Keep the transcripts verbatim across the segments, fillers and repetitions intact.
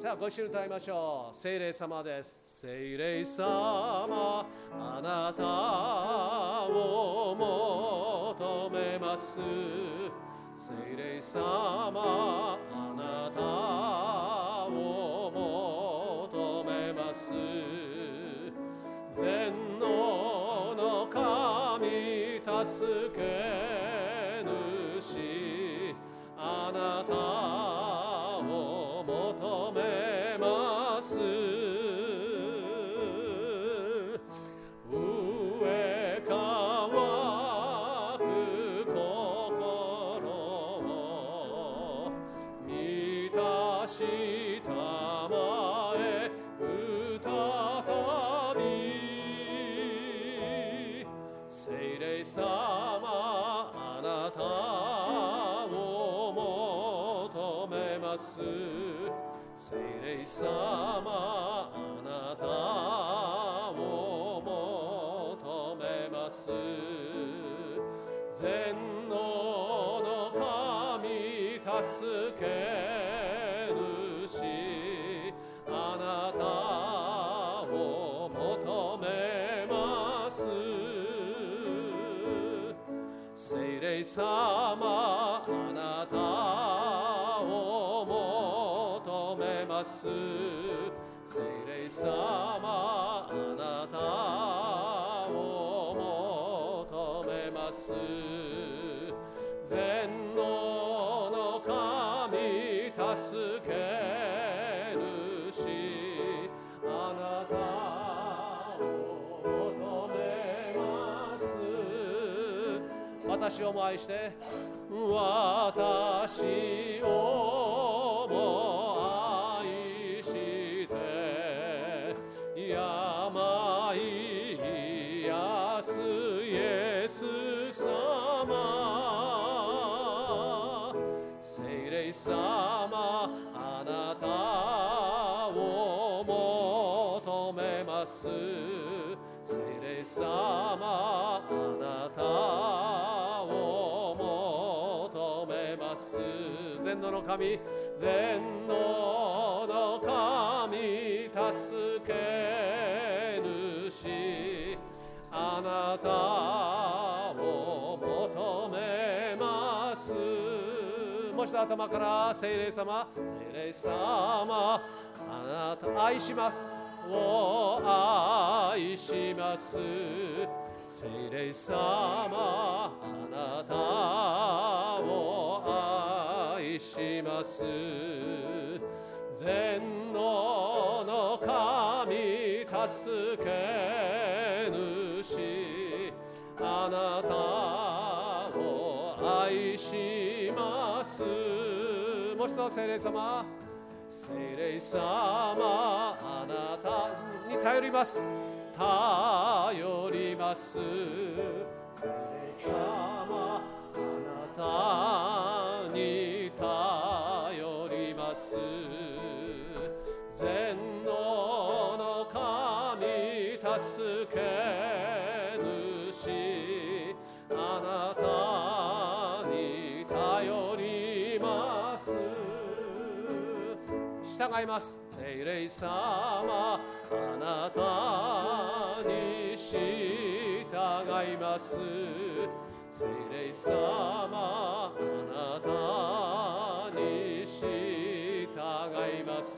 さあご一緒に歌いましょう。聖霊様です。聖霊様、あなたを求めます。聖霊様、あなたを求めます。全能の神、助け主、あなたを求めます。上乾く心を満たしたまえ再び、聖霊様、あなたを求めます。聖霊様、あなたを求めます。全能の神、助け主、あなたを求めます。聖霊様、あなたを求めます。聖霊様、あなたを求めます。全能の神、助け主、あなたを求めます。私をも愛して、私をも愛して病癒すイエス様、聖霊様、あなたを求めます。聖霊様、あなたを求めます。全能の神、全能の神、助け主、あなたを求めます。もう一度頭から、聖霊様、聖霊様、あなた愛しますを愛します。聖霊様、あなたを愛します。全能の神、助け主、あなたを愛します。もう一度、聖霊様、聖霊様、あなたに頼ります。頼ります。聖霊様、あなたに頼ります。全能の神、助け主、あなたに頼ります。従います。聖霊様、あなたに従います。聖霊様、あなたに従います。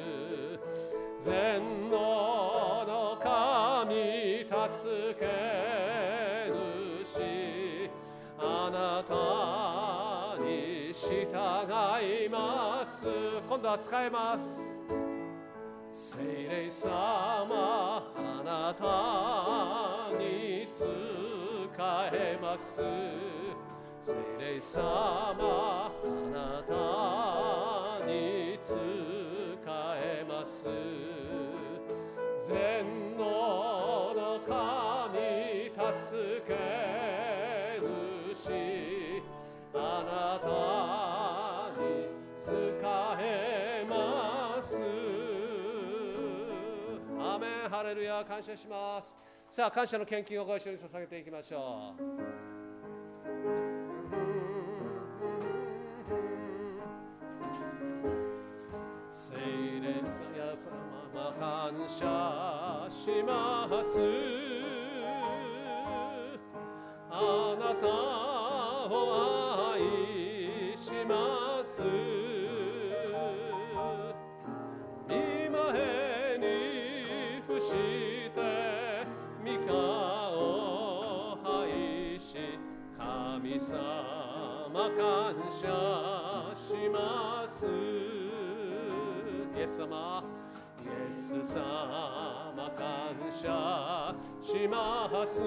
全能の神、助け主、あなたに従います。今度は使えます。聖霊様、あなたに仕えます。聖霊様、あなたに仕えます。全能の神、助け主、あなたに仕えます。アーメン、ハレルヤ、感謝します。さあ、感謝の献金をご一緒に捧げていきましょう。聖様感謝しますあなたを愛します御前に伏して御顔拝し神様感謝しますイエス様イエス様感謝します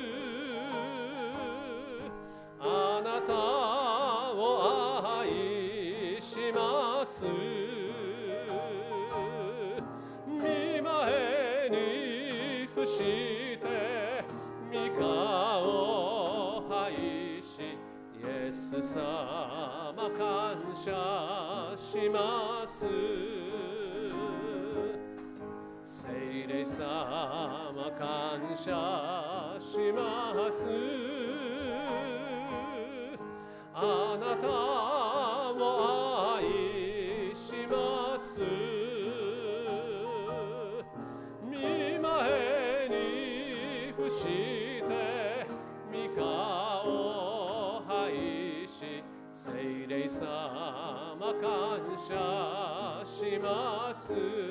あなたを愛します御前に伏して御顔拝しイエス様感謝します聖霊様感謝しますあなたを愛します御前に伏して御顔拝し聖霊様感謝します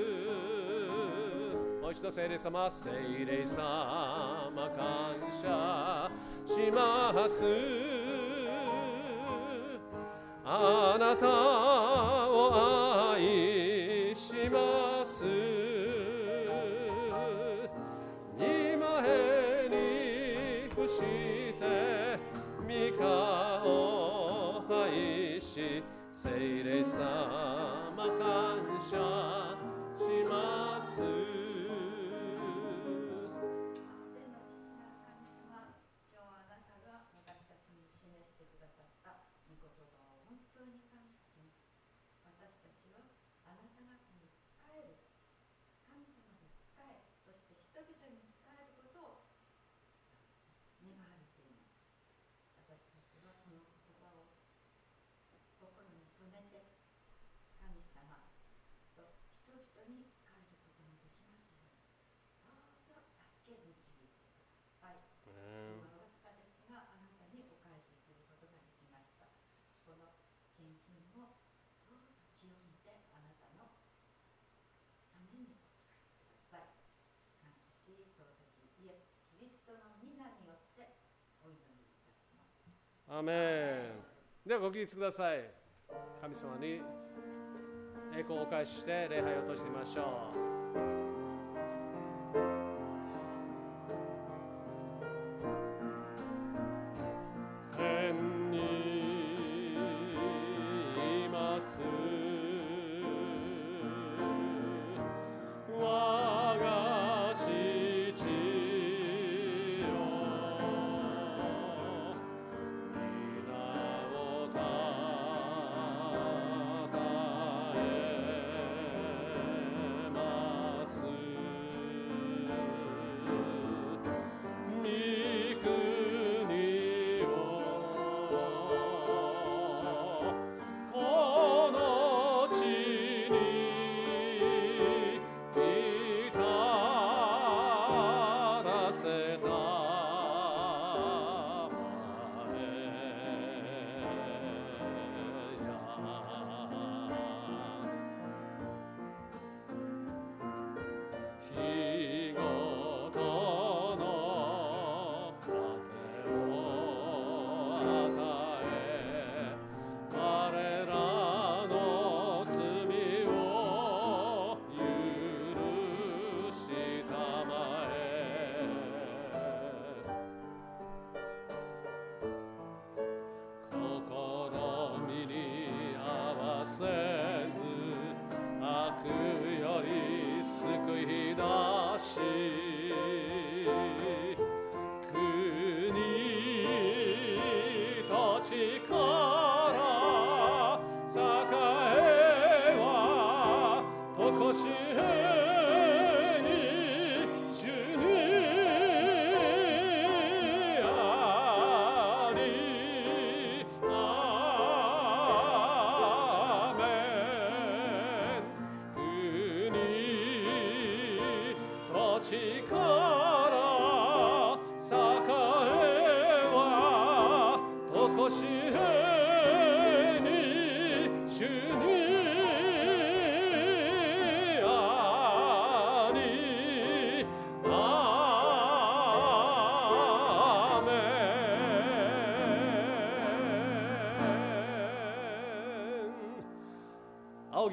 もう一度聖霊様聖霊様感謝しますあなたを愛します御前に伏して御顔拝し聖霊様感謝しますアーメンではご起立ください神様に栄光をお返しして礼拝を閉じてみましょうに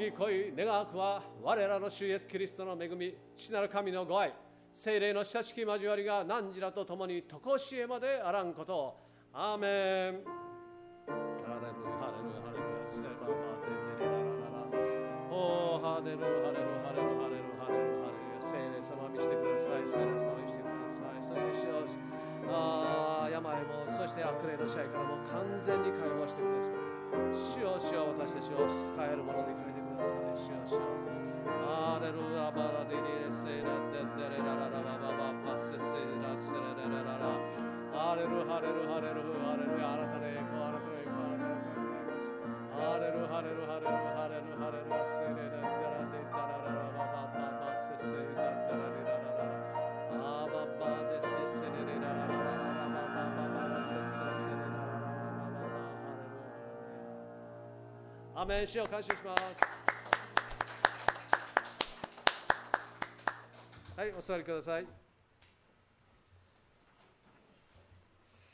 仰ぎ恋願くは我らの主イエスキリストの恵み、父なる神のご愛、聖霊の親しき交わりが汝らと共にとこしえまであらんことを。アーメン。ハレルヤハレルヤハレルヤセババデデレララララ。おーハレルハレルハレルハレルハレルハレルヤ。聖霊様見してください。聖霊様見してください。そして主よ、あ病もそして悪霊の支配からも完全に解放してください。主よ主よ、私たちを使えるものに変えてください。主よ主よ。ハレルヤバラディレセラデデレラララババババセセラセラレラララ。ハレルハレルハレルハレルヤ。あなたの栄光、あなたの栄光、あなたの栄光でございます。ハレルハレルハレルハレルハレルヤセレラデラデダラララババババセセラデラレララララ。アババデセセレレララララババババセセセレララララバババ。ハレルヤ。アメン。主を感謝します。はい、お座りください。